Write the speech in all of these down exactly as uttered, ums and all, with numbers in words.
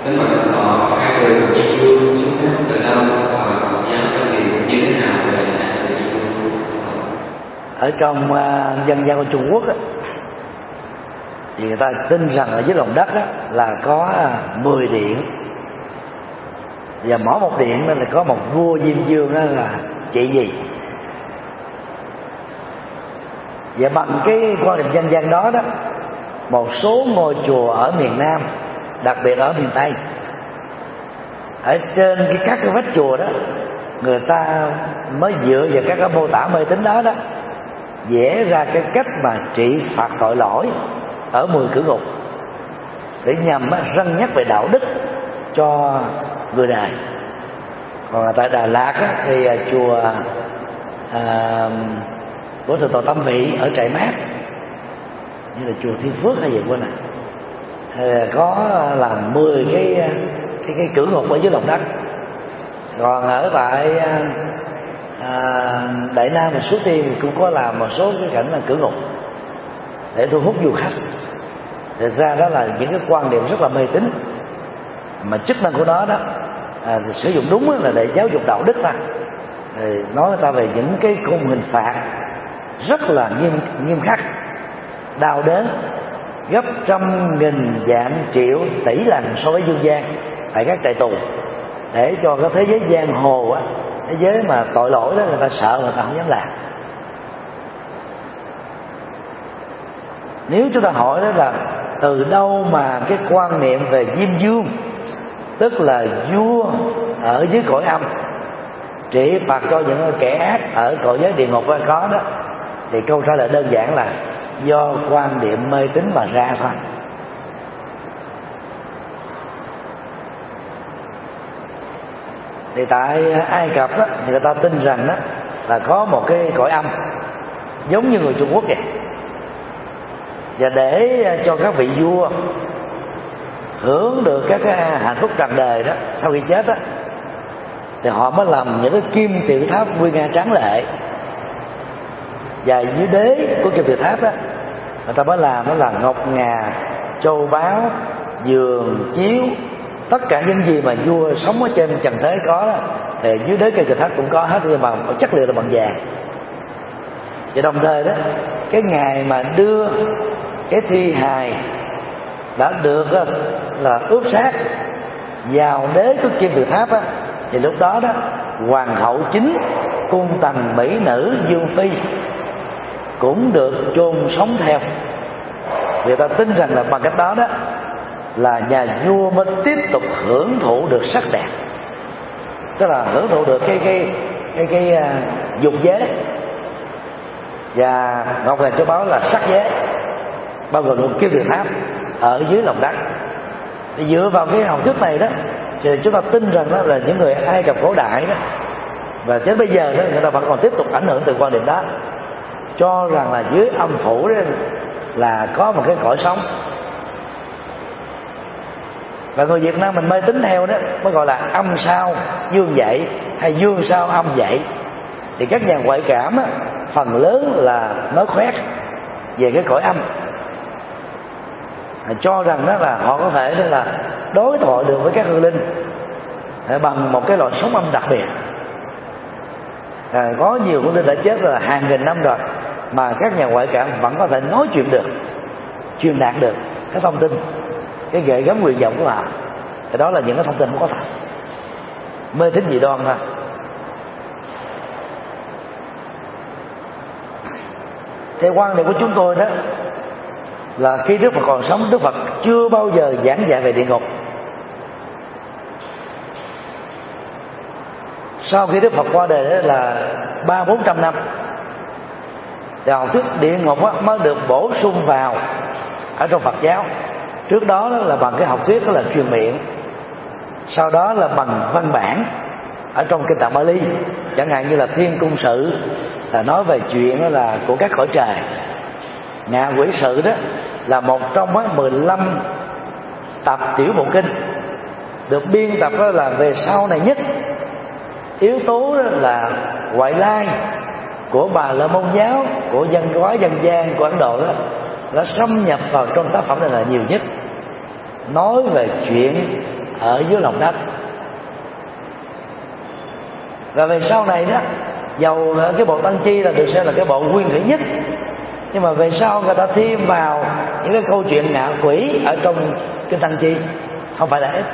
Nếu mà họ hai người diêm dương chúng ta từ đâu và Phật giáo quan điểm như thế nào về hai người diêm dương? Ở trong uh, dân gian của Trung Quốc á, thì người ta tin rằng ở dưới lòng đất á, là có mười điện, và mỗi một điện đó là có một vua Diêm Dương, đó là chị gì. Và bằng cái quan điểm dân gian đó đó, một số ngôi chùa ở miền Nam, đặc biệt ở miền Tây, ở trên cái các cái vách chùa đó, người ta mới dựa vào các cái mô tả mê tín đó đó vẽ ra cái cách mà trị phạt tội lỗi ở mười cửa ngục, để nhằm răn nhắc về đạo đức cho người đời. Còn tại Đà Lạt á, thì chùa à, của Thượng tọa Tâm Vị ở Trại Mát, như là chùa Thiên Phước hay gì quên này, có làm mười cái cái cái cửa ngục ở dưới lòng đất. Còn ở tại à, Đại Nam và Suối Tiên cũng có làm một số cái cảnh là cửa ngục để thu hút du khách. Thực ra đó là những cái quan điểm rất là mê tín, mà chức năng của nó đó à, sử dụng đúng là để giáo dục đạo đức ta, nói người ta về những cái khung hình phạt rất là nghiêm nghiêm khắc, đau đớn gấp trăm nghìn vạn triệu tỷ lần so với dương gian tại các trại tù, để cho cái thế giới giang hồ á, thế giới mà tội lỗi đó, người ta sợ, người ta không dám làm. Nếu chúng ta hỏi đó là từ đâu mà cái quan niệm về Diêm Dương, tức là vua ở dưới cõi âm trị phạt cho những kẻ ác ở cõi giới địa ngục có đó, thì câu trả lời đơn giản là do quan điểm mê tín mà ra thôi. Thì tại Ai Cập đó, thì người ta tin rằng đó là có một cái cõi âm giống như người Trung Quốc vậy. Và để cho các vị vua hưởng được các cái hạnh phúc trần đời đó, sau khi chết đó, thì họ mới làm những cái kim tự tháp nguy nga tráng lệ. Và dưới đế của kim tự tháp đó, người ta mới làm đó là ngọc ngà, châu báu, giường, chiếu, tất cả những gì mà vua sống ở trên trần thế có đó, thì dưới đế kim tự tháp cũng có hết, nhưng mà chất liệu là bằng vàng. Và đồng thời đó, cái ngày mà đưa cái thi hài đã được là ướp xác vào đế của kim tự tháp á, thì lúc đó đó hoàng hậu chính, cung tần mỹ nữ Dương Phi cũng được chôn sống theo. Người ta tin rằng là bằng cách đó đó là nhà vua mới tiếp tục hưởng thụ được sắc đẹp, tức là hưởng thụ được cái cái cái cái, cái uh, dục giới, và ngọc ngà châu báu là sắc giới, bao gồm một kim tự tháp ở dưới lòng đất. Thì dựa vào cái học thuyết này đó, thì chúng ta tin rằng đó là những người Ai Cập cổ đại đó, và đến bây giờ đó người ta vẫn còn tiếp tục ảnh hưởng từ quan điểm đó, cho rằng là dưới âm phủ đó là có một cái cõi sống. Và người Việt Nam mình mê tín theo đó mới gọi là âm sao dương dậy, hay dương sao âm dậy. Thì các nhà ngoại cảm á, phần lớn là nói khoét về cái cõi âm, cho rằng đó là họ có thể đó là đối thoại được với các hương linh bằng một cái loại sóng âm đặc biệt. À, có nhiều hương linh đã chết là hàng nghìn năm rồi, mà các nhà ngoại cảm vẫn có thể nói chuyện được, truyền đạt được cái thông tin, cái gợi gắm nguyện vọng của họ. Thì đó là những cái thông tin không có thật, mê tín dị đoan thôi. Theo quan điểm của chúng tôi đó là khi Đức Phật còn sống, Đức Phật chưa bao giờ giảng dạy về địa ngục. Sau khi Đức Phật qua đời đó là ba bốn trăm năm, thì học thuyết địa ngục mới được bổ sung vào ở trong Phật giáo. Trước đó, đó là bằng cái học thuyết đó là truyền miệng, sau đó là bằng văn bản ở trong kinh Tạng Bali, chẳng hạn như là Thiên Cung Sự là nói về chuyện đó là của các cõi trời. Ngạ Quỷ Sự đó là một trong mười lăm tập tiểu bộ kinh được biên tập đó là về sau này nhất. Yếu tố đó là ngoại lai của Bà La Môn giáo, của văn hóa dân gian của Ấn Độ đó, đã xâm nhập vào trong tác phẩm này là nhiều nhất, nói về chuyện ở dưới lòng đất. Và về sau này đó, dầu cái bộ Tăng Chi là được xem là cái bộ nguyên thủy nhất, nhưng mà về sau người ta thêm vào những cái câu chuyện ngạ quỷ ở trong cái Tăng Chi không phải là ít.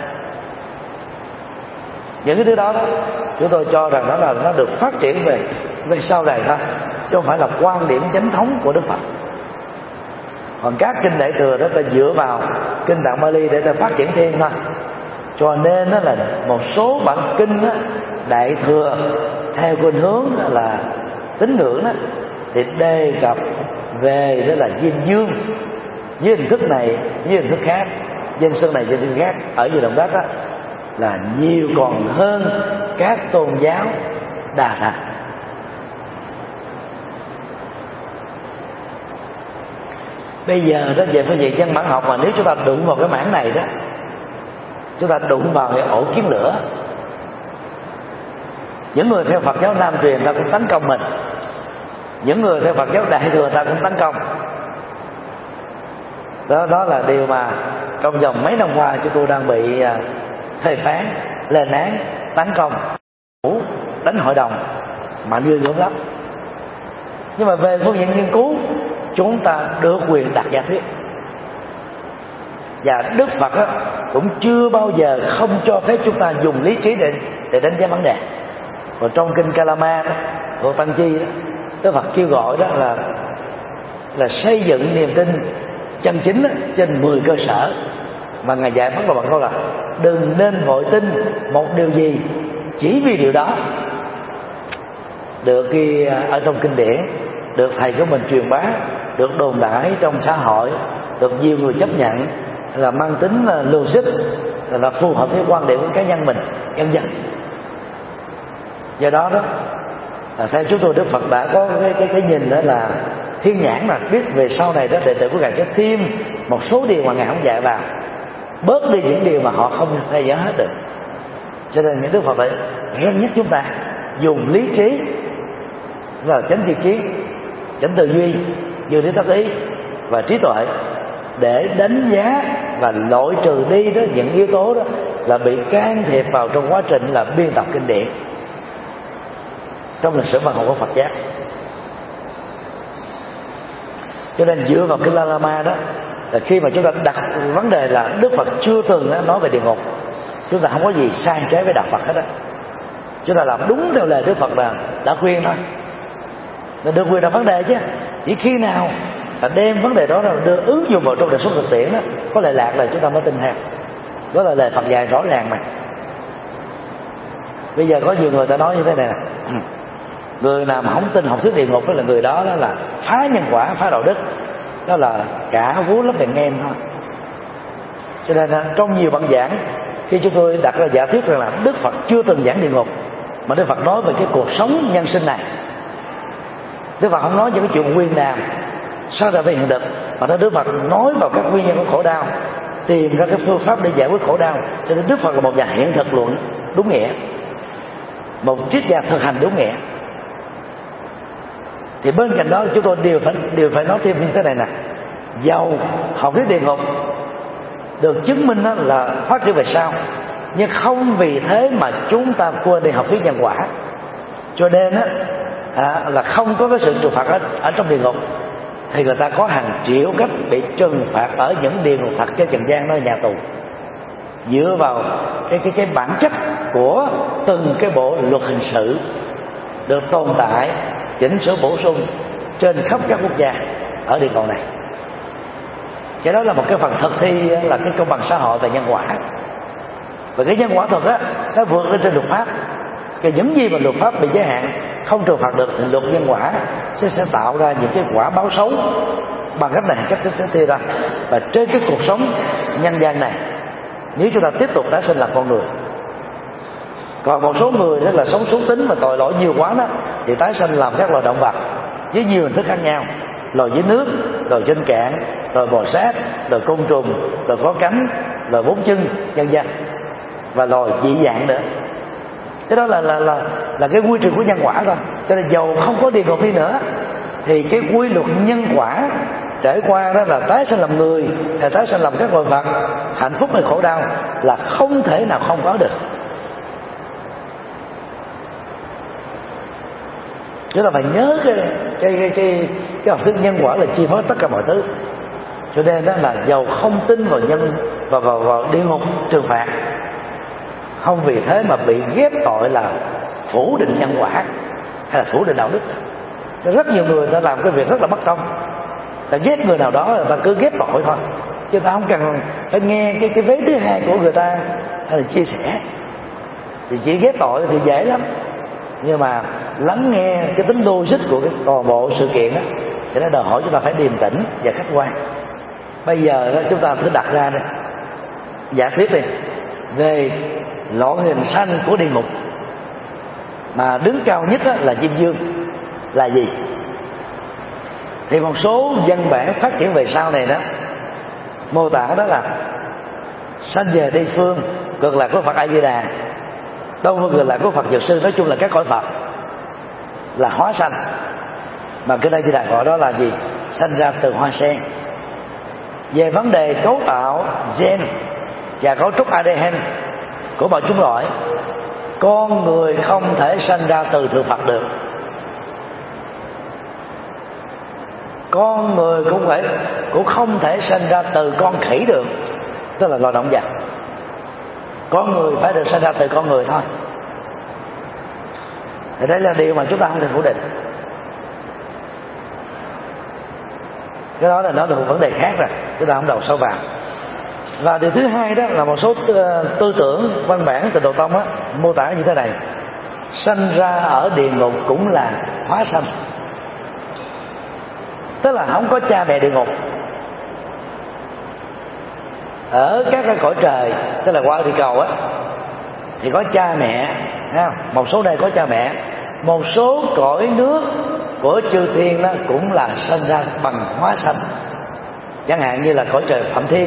Những cái thứ đó, đó chúng tôi cho rằng đó là nó được phát triển về về sau này thôi, chứ không phải là quan điểm chánh thống của Đức Phật. Còn các kinh Đại Thừa đó ta dựa vào kinh Tạng Bali để ta phát triển thêm thôi. Cho nên đó là một số bản kinh đó, Đại Thừa theo khuynh hướng là tín ngưỡng đó, thì đề cập về đó là diêm dương với hình thức này với hình thức khác, danh xưng này với hình thức khác ở dưới lòng đất đó, là nhiều còn hơn các tôn giáo Đà Lạt. Bây giờ đó, về phương diện dân bản học, mà nếu chúng ta đụng vào cái mảng này đó, chúng ta đụng vào cái ổ kiến lửa. Những người theo Phật giáo Nam truyền ta cũng tấn công mình, những người theo Phật giáo Đại Thừa ta cũng tấn công. Đó, đó là điều mà trong vòng mấy năm qua chúng tôi đang bị uh, phê phán, lên án, tấn công, đánh hội đồng mà như dữ lắm. Nhưng mà về phương diện nghiên cứu, chúng ta được quyền đặt giả thuyết. Và Đức Phật đó, cũng chưa bao giờ không cho phép chúng ta dùng lý trí để, để đánh giá vấn đề. Còn trong kinh Kalama đó, thuộc Tăng Chi đó, Đức Phật kêu gọi đó là là xây dựng niềm tin chân chính đó, trên mười cơ sở. Mà Ngài dạy bắt đầu bằng câu là đừng nên vội tin một điều gì chỉ vì điều đó. Được ghi ở trong kinh điển, được thầy của mình truyền bá, được đồn đại trong xã hội, được nhiều người chấp nhận, là mang tính là logic, là, là phù hợp với quan điểm của cá nhân mình, nhân dân. Do đó đó, là theo chúng tôi Đức Phật đã có cái cái cái nhìn đó là thiên nhãn, là biết về sau này đó đệ tử của Ngài sẽ thêm một số điều mà Ngài không dạy vào, bớt đi những điều mà họ không theo dõi hết được. Cho nên những Đức Phật phải ghen nhắc chúng ta dùng lý trí, là chánh tri kiến, chánh tư duy, dư lý tác ý và trí tuệ để đánh giá và loại trừ đi đó những yếu tố đó là bị can thiệp vào trong quá trình là biên tập kinh điển trong lịch sử văn học của Phật giáo. Cho nên dựa vào kinh La Lama đó, là khi mà chúng ta đặt vấn đề là Đức Phật chưa từng nói về địa ngục, chúng ta không có gì sai trái với đạo Phật hết đó. Chúng ta làm đúng theo lời Đức Phật là đã khuyên thôi, là được quyền đặt vấn đề chứ. Chỉ khi nào là đem vấn đề đó là đưa ứng dụng vào trong đời sống thực tiễn đó, có lệ lạc là chúng ta mới tin theo. Đó là lời Phật dạy rõ ràng mà. Bây giờ có nhiều người ta nói như thế này nè, người nào mà không tin học thuyết địa ngục đó là người đó, đó là phá nhân quả, phá đạo đức, đó là cả vú lấp đèn nhem thôi. Cho nên trong nhiều băng giảng, khi chúng tôi đặt ra giả thuyết rằng là Đức Phật chưa từng giảng địa ngục, mà Đức Phật nói về cái cuộc sống nhân sinh này. Đức Phật không nói những cái chuyện nguyên đàm sao ra về hiện thực, mà Đức Phật nói vào các nguyên nhân của khổ đau, tìm ra cái phương pháp để giải quyết khổ đau. Cho nên Đức Phật là một nhà hiện thực luận đúng nghĩa, một triết gia thực hành đúng nghĩa. Thì bên cạnh đó chúng tôi đều phải đều phải nói thêm như thế này nè: dầu học thuyết địa ngục được chứng minh là phát triển về sau, nhưng không vì thế mà chúng ta quên đi học thuyết nhân quả. Cho nên á, à, là không có cái sự trừng phạt ở, ở trong địa ngục, thì người ta có hàng triệu cách bị trừng phạt ở những địa ngục thật cho trần gian, đó là nhà tù, dựa vào cái cái cái bản chất của từng cái bộ luật hình sự được tồn tại, chỉnh sửa bổ sung trên khắp các quốc gia ở địa cầu này. Cái đó là một cái phần thực thi là cái công bằng xã hội và nhân quả. Và cái nhân quả thuật á, nó vượt lên trên luật pháp. Cái những gì mà luật pháp bị giới hạn không trừng phạt được thì luật nhân quả sẽ, sẽ tạo ra những cái quả báo xấu bằng cách này cách tiếp theo ra. Và trên cái cuộc sống nhân gian này, nếu chúng ta tiếp tục tái sinh làm con người, còn một số người đó là sống xấu tính mà tội lỗi nhiều quá đó, thì tái sinh làm các loài động vật với nhiều hình thức khác nhau: loài dưới nước, loài trên cạn, loài bò sát, loài côn trùng, loài có cánh, loài bốn chân, vân vân, và loài dị dạng nữa. Cái đó là là là là cái quy trình của nhân quả thôi. Cho nên dầu không có địa ngục đi nữa, thì cái quy luật nhân quả trải qua đó là tái sinh làm người, hay tái sinh làm các loài vật, hạnh phúc hay khổ đau là không thể nào không có được. Chúng ta phải nhớ cái cái cái cái, cái học thuyết nhân quả là chi phối tất cả mọi thứ. Cho nên đó là dầu không tin vào nhân và vào, vào địa ngục trừng phạt, không vì thế mà bị ghép tội là phủ định nhân quả hay là phủ định đạo đức. Rất nhiều người ta làm cái việc rất là bất công, ta ghét người nào đó người ta cứ ghét tội thôi, chứ ta không cần phải nghe cái cái vế thứ hai của người ta hay là chia sẻ. Thì chỉ ghét tội thì dễ lắm, nhưng mà lắng nghe cái tính logic của cái toàn bộ sự kiện đó thì nó đòi hỏi chúng ta phải điềm tĩnh và khách quan. Bây giờ đó chúng ta thử đặt ra đây giả thuyết đi về loại hình sanh của địa ngục, mà đứng cao nhất là Diêm Dương là gì? Thì một số văn bản phát triển về sau này đó mô tả đó là sanh về Tây Phương, cực lạc của Phật A Di Đà, Đông Phương cực lạc của Phật Dược Sư, nói chung là các cõi Phật là hóa sanh. Mà cái đây Di Đà gọi đó là gì? Sanh ra từ hoa sen. Về vấn đề cấu tạo gen và cấu trúc a đê en của mọi chủng loại, con người không thể sanh ra từ thượng Phật được, con người cũng phải cũng không thể sanh ra từ con khỉ được, tức là loài động vật. Con người phải được sanh ra từ con người thôi. Thì đây là điều mà chúng ta không thể phủ định. Cái đó là nó là một vấn đề khác rồi, chúng ta không đầu sâu vào. Và điều thứ hai đó là một số tư tưởng văn bản Tịnh Độ Tông á mô tả như thế này: sanh ra ở địa ngục cũng là hóa sanh, tức là không có cha mẹ địa ngục. Ở các cái cõi trời, tức là qua địa cầu á, thì có cha mẹ, thấy không? Một số nơi có cha mẹ, một số cõi nước của chư thiên đó cũng là sanh ra bằng hóa sanh. Chẳng hạn như là cõi trời Phạm Thiên,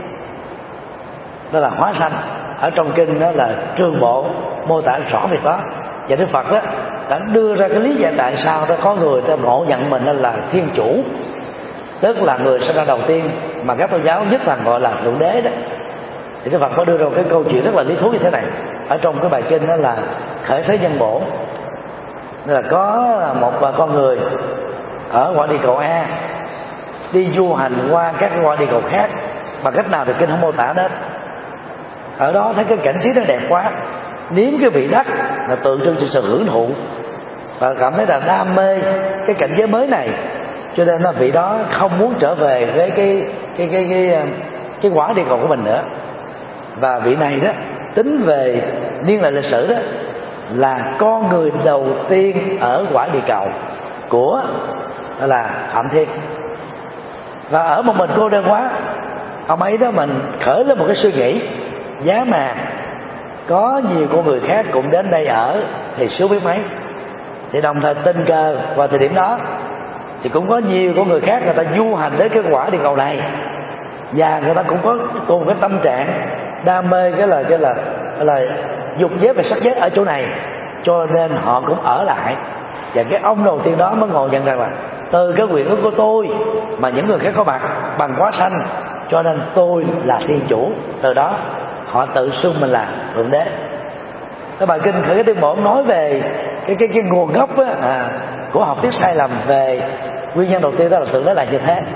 đó là hóa sanh. Ở trong kinh đó là Trương Bộ mô tả rõ việc đó. Và Đức Phật đó đã đưa ra cái lý giải tại sao đó có người ta ngộ nhận mình là thiên chủ, tức là người sinh ra đầu tiên mà các tôn giáo nhất là gọi là thượng đế đó. Thì Đức Phật có đưa ra một cái câu chuyện rất là lý thú như thế này ở trong cái bài kinh đó là Khởi Thế Nhân Bổ. Là có một con người ở quả địa cầu A đi du hành qua các quả địa cầu khác, bằng cách nào thì kinh không mô tả đến. Ở đó thấy cái cảnh trí nó đẹp quá, nếm cái vị đất là tượng trưng cho sự hưởng thụ và cảm thấy là đam mê cái cảnh giới mới này, cho nên là vị đó không muốn trở về với cái cái cái cái cái, cái quả địa cầu của mình nữa. Và vị này đó tính về niên đại lịch sử đó là con người đầu tiên ở quả địa cầu của đó là Phạm Thiên. Và ở một mình cô đơn quá, ông ấy đó mình khởi lên một cái suy nghĩ, giá mà có nhiều con người khác cũng đến đây ở thì số biết mấy. Thì đồng thời tình cờ vào thời điểm đó thì cũng có nhiều con người khác người ta du hành đến cái quả địa cầu này, và người ta cũng có cùng cái tâm trạng đam mê cái là cái là cái là dục giới và sắc giới ở chỗ này, cho nên họ cũng ở lại. Và cái ông đầu tiên đó mới ngộ nhận rằng là từ cái quyền ước của tôi mà những người khác có mặt bằng hóa sanh, cho nên tôi là thiên chủ. Từ đó họ tự xưng mình là thượng đế. Cái bài kinh Khởi Thế Tiên Bổn nói về cái cái cái nguồn gốc á, à, của học thuyết sai lầm về nguyên nhân đầu tiên đó là thượng đế là như thế,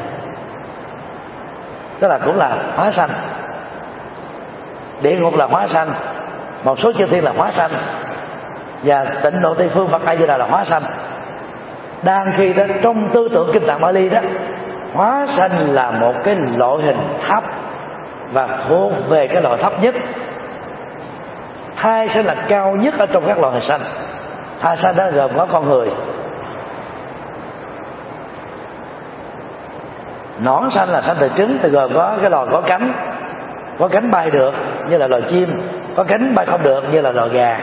tức là cũng là hóa sanh. Địa ngục là hóa sanh, một số chư thiên là hóa sanh, và Tịnh Độ Tây Phương Phật A Di Đà là hóa sanh. Đang khi đó trong tư tưởng kinh Tạng Bali đó, hóa sanh là một cái loại hình thấp và thuộc về cái loại thấp nhất. Thai sanh là cao nhất ở trong các loại hình sanh. Thai sanh đó gồm có con người. Nõn sanh là sanh từ trứng, thì gồm có cái loài có cánh, có cánh bay được như là loài chim, có cánh bay không được như là loài gà.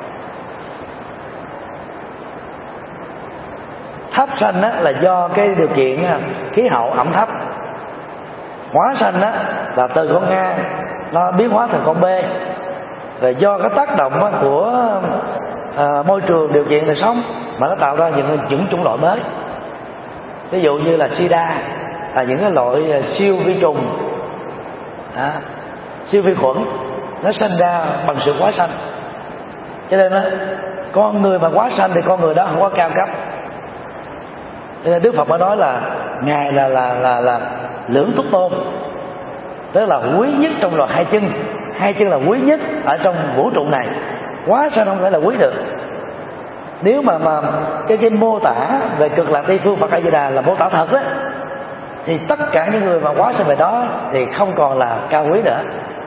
Thấp sanh á, là do cái điều kiện khí hậu ẩm thấp. Hóa sanh á, là từ con Nga nó biến hóa thành con bê, rồi do cái tác động á, của à, môi trường điều kiện đời sống mà nó tạo ra những những chủng loại mới. Ví dụ như là sida là những cái loại siêu vi trùng, à, siêu vi khuẩn, nó sinh ra bằng sự quá sanh. Cho nên đó, con người mà quá sanh thì con người đó không có cao cấp. Cho nên Đức Phật mới nói là ngài là là là là lưỡng túc tôn, tức là quý nhất trong loài hai chân. Hai chân là quý nhất ở trong vũ trụ này, quá sanh không thể là quý được. Nếu mà mà cái cái mô tả về cực lạc tây phương Phật A Di Đà là mô tả thật đó, thì tất cả những người mà quá sanh về đó thì không còn là cao quý nữa.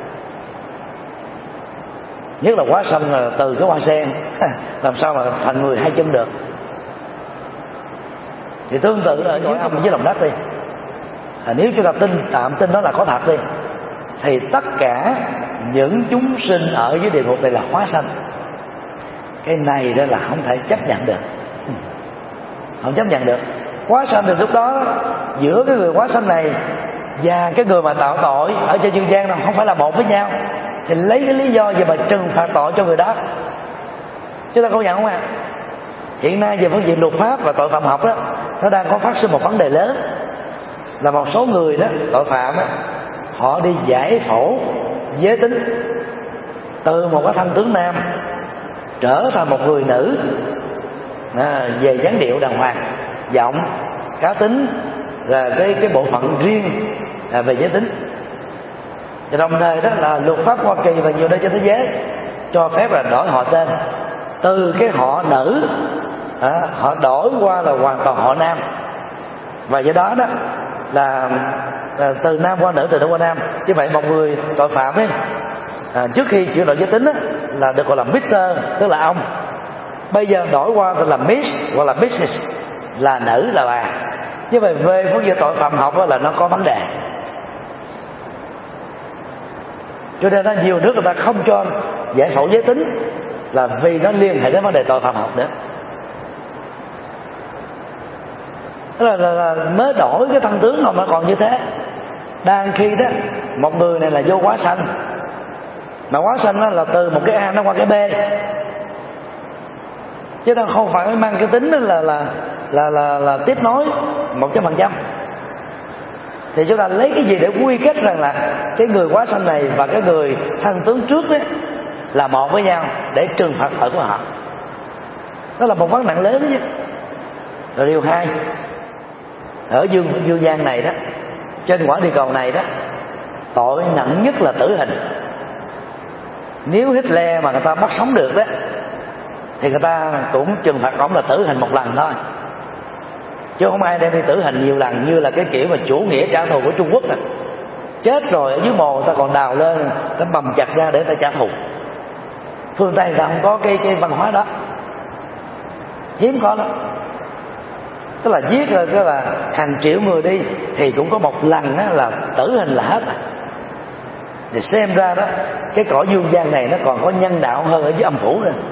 Nhất là quá sanh là từ cái hoa sen, làm sao mà thành người hai chân được. Thì tương tự ở dưới âm với lòng đất đi, à, nếu chúng ta tin tạm tin đó là có thật đi, thì tất cả những chúng sinh ở dưới địa ngục này là hóa sanh. Cái này đó là không thể chấp nhận được, không chấp nhận được. Hóa sanh thì lúc đó giữa cái người hóa sanh này và cái người mà tạo tội ở trên dương gian nào không phải là một với nhau, thì lấy cái lý do gì mà trừng phạt tội cho người đó? Chúng ta công nhận không ạ? À? Hiện nay về phương diện luật pháp và tội phạm học đó, nó đang có phát sinh một vấn đề lớn là một số người đó, tội phạm đó, họ đi giải phẫu giới tính từ một cái thân tướng nam trở thành một người nữ, à, về dáng điệu đàng hoàng, giọng, cá tính, là cái cái bộ phận riêng à, về giới tính. Và đồng thời đó là luật pháp Hoa Kỳ và nhiều nơi trên thế giới cho phép là đổi họ tên từ cái họ nữ, à, họ đổi qua là hoàn toàn họ nam. Và do đó đó là, là từ nam qua nữ, từ nữ qua nam. Như vậy một người tội phạm ấy, à, trước khi chuyển đổi giới tính á, là được gọi là Mister, tức là ông. Bây giờ đổi qua là Miss hoặc là Missus, là nữ, là bà. Như vậy về phương diện tội phạm học là nó có vấn đề. Cho nên đó, nhiều nước người ta không cho giải phẫu giới tính là vì nó liên hệ đến vấn đề tội phạm học nữa. Tức là, là, là mới đổi cái thân tướng mà nó còn như thế. Đang khi đó một người này là vô quá sanh, mà quá sanh đó là từ một cái A nó qua cái B, chứ nó không phải mang cái tính là là là là, là tiếp nối một trăm phần trăm. Thì chúng ta lấy cái gì để quy kết rằng là cái người quá sanh này và cái người thân tướng trước đấy là một với nhau để trừng phạt tội của họ? Đó là một vấn nạn lớn chứ. Rồi điều hai, ở dương dương gian này đó, trên quả địa cầu này đó, tội nặng nhất là tử hình. Nếu Hitler mà người ta bắt sống được đó, thì người ta cũng trừng phạt ông là tử hình một lần thôi, chứ không ai đem đi tử hình nhiều lần như là cái kiểu mà chủ nghĩa trả thù của Trung Quốc à. Chết rồi ở dưới mồ người ta còn đào lên, ta bầm chặt ra để ta trả thù. Phương Tây người ta không có cái cái văn hóa đó, hiếm có lắm. Tức là giết rồi, tức là hàng triệu người đi thì cũng có một lần á là tử hình là hết. Thì xem ra đó, cái cõi dương gian này nó còn có nhân đạo hơn ở dưới âm phủ nữa.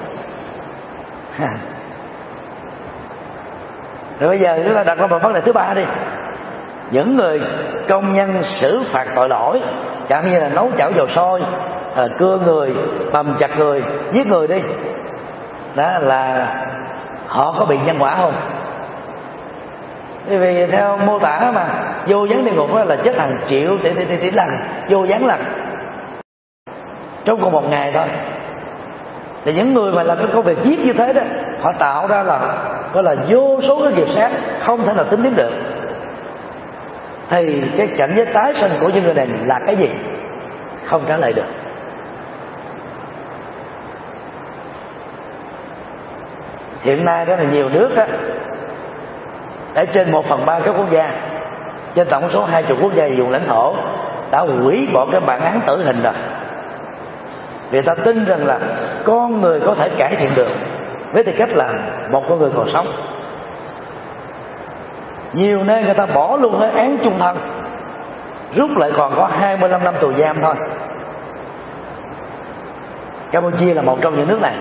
Rồi bây giờ chúng ta đặt ra một vấn đề thứ ba đi. Những người công nhân xử phạt tội lỗi, chẳng như là nấu chảo dầu sôi, à, cưa người, bầm chặt người, giết người đi, đó là họ có bị nhân quả không? Vì theo mô tả mà vô gián địa ngục là chết hàng triệu tỷ tỷ tỷ, tỷ lần, vô gián lần trong cùng một ngày thôi. Thì những người mà làm cái công việc giết như thế đó, họ tạo ra là gọi là vô số cái nghiệp sát không thể nào tính đến được. Thì cái cảnh giới tái sinh của những người này là cái gì? Không trả lời được. Hiện nay đó là nhiều nước đó, ở trên một phần ba các quốc gia, trên tổng số hai mươi quốc gia vùng lãnh thổ, đã hủy bỏ cái bản án tử hình rồi. Vì ta tin rằng là con người có thể cải thiện được với tư cách là một con người còn sống. Nhiều nơi người ta bỏ luôn cái án chung thân, rút lại còn có hai mươi lăm năm tù giam thôi. Campuchia là một trong những nước này.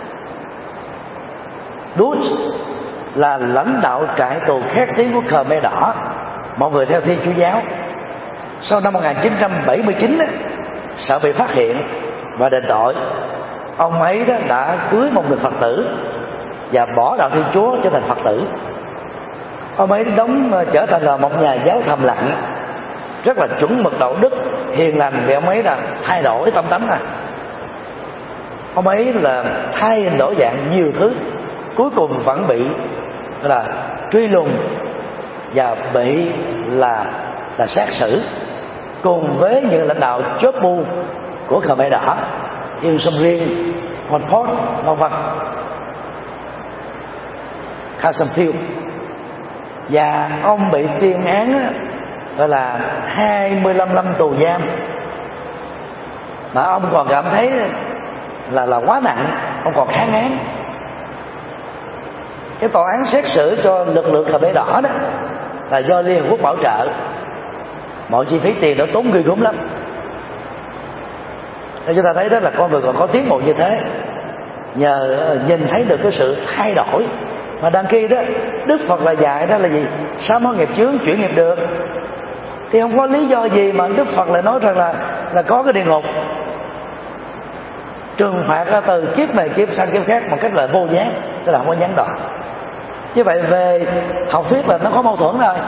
Dutch là lãnh đạo trại tù khét tiếng của Khmer Đỏ, một người theo Thiên Chúa giáo. Sau năm một nghìn chín trăm bảy mươi chín đó, sợ bị phát hiện và đền tội, ông ấy đó đã cưới một người Phật tử và bỏ đạo Thiên Chúa trở thành Phật tử. ông ấy đóng trở thành là một nhà giáo thầm lặng, rất là chuẩn mực đạo đức, hiền lành, vì ông ấy là thay đổi tâm tánh. À, ông ấy là thay hình đổi dạng nhiều thứ, cuối cùng vẫn bị là truy lùng và bị là là sát xử cùng với những lãnh đạo chóp bu của Khmer Đỏ, Ieng Sum Riêng, Pol Pot, vân vân, Kha Sanh Thieu. Và ông bị tuyên án gọi là hai mươi lăm năm tù giam, mà ông còn cảm thấy là là quá nặng, ông còn kháng án. Cái tòa án xét xử cho lực lượng Khmer Đỏ đó là do Liên Hợp Quốc bảo trợ, mọi chi phí tiền đó tốn ghê gớm lắm. Nên chúng ta thấy đó là con người còn có tiến bộ như thế, nhờ nhìn thấy được cái sự thay đổi. Mà đăng khi đó Đức Phật là dạy đó là gì? Sám hối nghiệp chướng, chuyển nghiệp được. Thì không có lý do gì mà Đức Phật lại nói rằng là là có cái địa ngục, trừng phạt ra từ kiếp này kiếp sang kiếp khác một cách là vô gián, tức là không có gián đoạn. Như vậy về học thuyết là nó có mâu thuẫn rồi.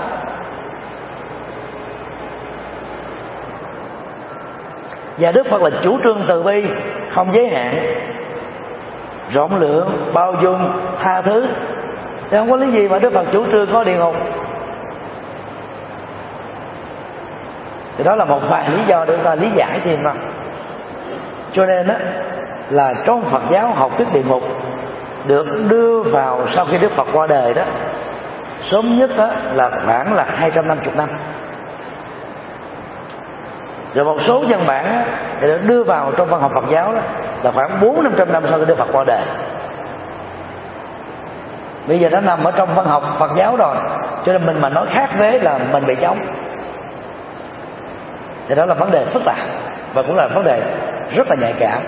Và Đức Phật là chủ trương từ bi, không giới hạn, rộng lượng, bao dung, tha thứ. Thì không có lý gì mà Đức Phật chủ trương có địa ngục. Thì đó là một vài lý do để chúng ta lý giải thêm mà. Cho nên đó là trong Phật giáo học thuyết địa ngục được đưa vào sau khi Đức Phật qua đời đó, sớm nhất đó là khoảng là hai trăm năm mươi năm. Rồi một số văn bản thì được đưa vào trong văn học Phật giáo đó là khoảng bốn năm trăm năm sau khi Đức Phật qua đời. Bây giờ nó nằm ở trong văn học Phật giáo rồi, cho nên mình mà nói khác với là mình bị trống. Thì đó là vấn đề phức tạp và cũng là vấn đề rất là nhạy cảm.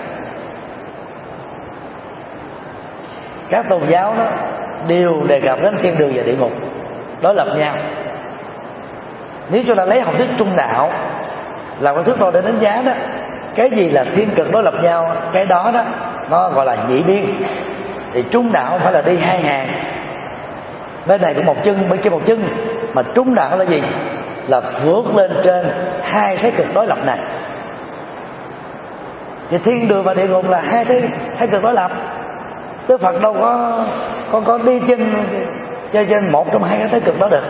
Các tôn giáo đó đều đề cập đến thiên đường và địa ngục đối lập nhau. Nếu chúng ta lấy học thuyết trung đạo làm cái thước đo để đánh giá đó, cái gì là thiên cực đối lập nhau, cái đó đó nó gọi là nhị biên. Thì trung đạo phải là đi hai hàng, bên này cũng một chân, bên kia một chân. Mà trung đạo là gì? Là vượt lên trên hai thế cực đối lập này. Thì thiên đường và địa ngục là hai thế hai cực đối lập. Đức Phật đâu có có có đi trên chơi trên một trong hai cái thế cực đó được.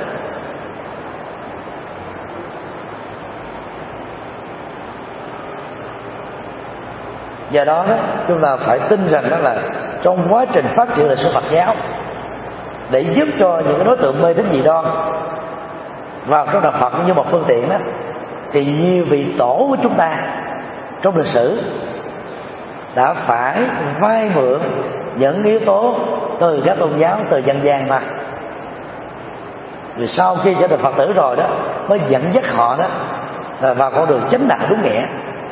Do đó, đó chúng ta phải tin rằng đó là trong quá trình phát triển lịch sử Phật giáo, để giúp cho những cái đối tượng mê tín dị đoan vào trong đạo Phật như một phương tiện đó, thì nhiều vị tổ của chúng ta trong lịch sử đã phải vay mượn những yếu tố từ các tôn giáo, từ dân gian mà. Rồi sau khi trở thành Phật tử rồi đó, mới dẫn dắt họ đó là vào con đường chánh đạo đúng nghĩa.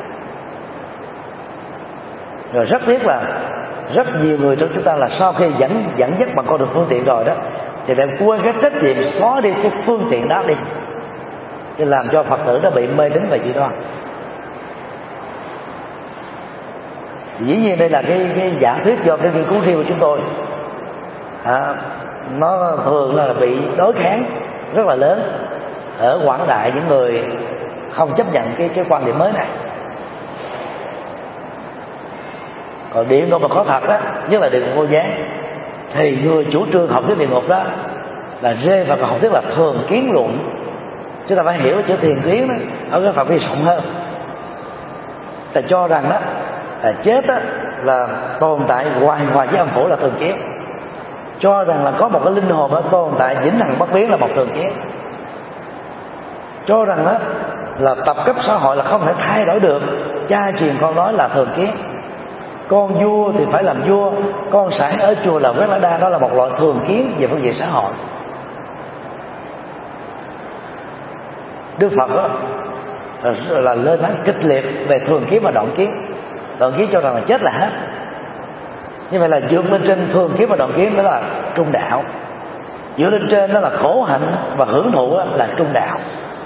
Rồi rất tiếc là rất nhiều người trong chúng ta là sau khi dẫn dẫn dắt bằng con đường phương tiện rồi đó, thì lại quên cái trách nhiệm xóa đi cái phương tiện đó đi, thì làm cho Phật tử nó bị mê tín và dị đoan. Dĩ nhiên đây là cái cái giả thuyết do cái nghiên cứu riêng của chúng tôi, à, nó thường là bị đối kháng rất là lớn ở quảng đại những người không chấp nhận cái cái quan điểm mới này. Còn địa ngục mà có thật đó, nhất là địa ngục vô gián, thì người chủ trương học thuyết địa ngục đó là rơi vào cái học thuyết là thường kiến luận. Chúng ta phải hiểu chữ thiền kiến đó ở cái phạm vi rộng hơn. Ta cho rằng đó là chết đó là tồn tại hoài ngoài với âm phủ là thường kiến, cho rằng là có một cái linh hồn đó tồn tại vĩnh hằng bất biến là một thường kiến, cho rằng đó là tập cấp xã hội là không thể thay đổi được, cha truyền con nói là thường kiến, con vua thì phải làm vua, con sản ở chùa là quét lá đa, đó là một loại thường kiến về phương diện xã hội. Đức Phật đó là lên án kịch liệt về thường kiến và đoạn kiến. Đoạn kiến cho rằng là chết là hết. Như vậy là vượt lên trên thường kiến và đoạn kiến đó là trung đạo, vượt lên trên đó là khổ hạnh và hưởng thụ là trung đạo.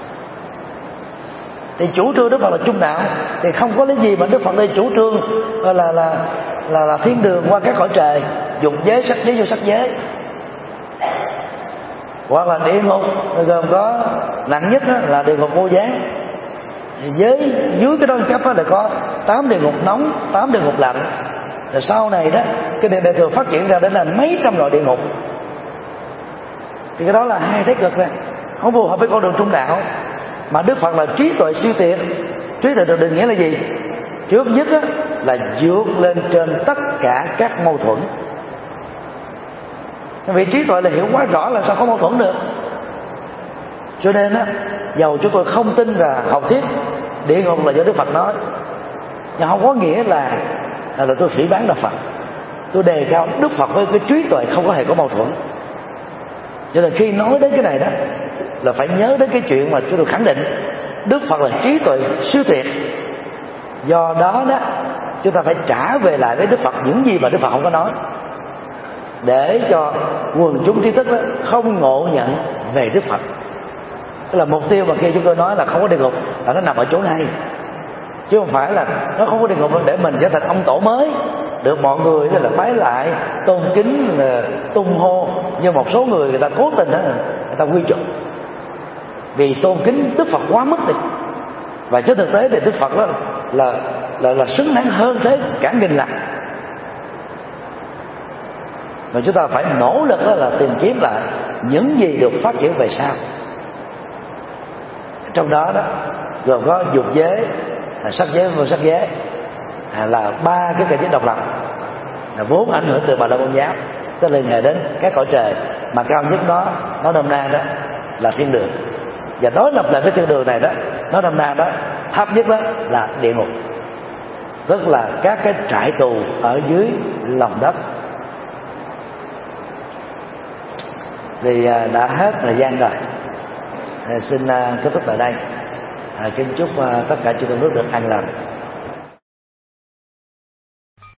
Thì chủ trương Đức Phật là trung đạo, thì không có lý gì mà Đức Phật đây chủ trương là là là là, là thiên đường qua các cõi trời, dục giới, sắc giới, vô sắc giới. Hoặc là địa ngục gồm có nặng nhất là địa ngục vô gián. Với dưới cái đó cấp là có tám địa ngục nóng, tám địa ngục lạnh. Rồi sau này đó cái địa đại thừa phát triển ra đến là mấy trăm loại địa ngục. Thì cái đó là hai thế cực này, không phù hợp với con đường trung đạo. Mà Đức Phật là trí tuệ siêu tuyệt. Trí tuệ được định nghĩa là gì? Trước nhất á, là vượt lên trên tất cả các mâu thuẫn. Vì trí tuệ là hiểu quá rõ là sao có mâu thuẫn được. Cho nên á, dầu chúng tôi không tin là học thuyết địa ngục là do Đức Phật nói, nhưng không có nghĩa là là tôi phỉ báng Đạo Phật. Tôi đề cao Đức Phật với cái trí tuệ không có hề có mâu thuẫn. Cho nên khi nói đến cái này đó là phải nhớ đến cái chuyện mà chúng tôi khẳng định Đức Phật là trí tuệ siêu tuyệt. Do đó đó chúng ta phải trả về lại với Đức Phật những gì mà Đức Phật không có nói, để cho quần chúng trí thức đó không ngộ nhận về Đức Phật. Tức là mục tiêu mà khi chúng tôi nói là không có địa ngục là nó nằm ở chỗ này, chứ không phải là nó không có địa ngục để mình trở thành ông tổ mới được mọi người là bái lại, tôn kính, là tung hô. Nhưng một số người người ta cố tình đó, người ta quy chụp vì tôn kính Đức Phật quá mức đi. Và trên thực tế thì Đức Phật đó là là là xứng đáng hơn thế cả nghìn lần. Mà chúng ta phải nỗ lực đó là tìm kiếm lại những gì được phát triển về sau. Trong đó đó gồm có dục giới, sắc giới, vô sắc giới, là ba cái cảnh giới độc lập, là vốn ảnh hưởng từ Bà La Môn giáo, tức liên hệ đến các cõi trời, mà cao nhất đó nó nôm na đó là thiên đường. Và đối lập lại với thiên đường này đó, nó nôm na đó thấp nhất đó là địa ngục, tức là các cái trại tù ở dưới lòng đất. Vì đã hết thời gian rồi, xin kết thúc tại đây. Kính chúc tất cả chư tôn đức được an lành.